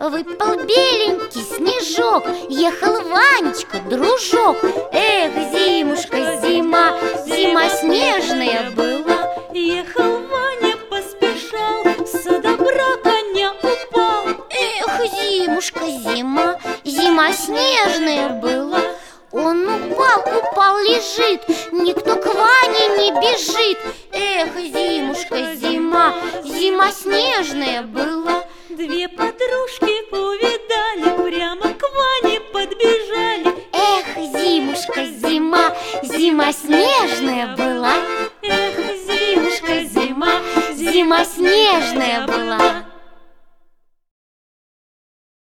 Выпал беленький снежок, ехал Ванечка, дружок. Эх, зимушка, зима, зима снежная была. Ехал Ваня, поспешал, со добра коня упал. Эх, зимушка, зима, зима снежная была. Он упал, лежит, никто к Ване не бежит. Эх, зимушка, зима, зима снежная была. Две подружки увидали, прямо к Ване подбежали. Эх, зимушка, зима, зима снежная была. Эх, зимушка, зима, Зима снежная была.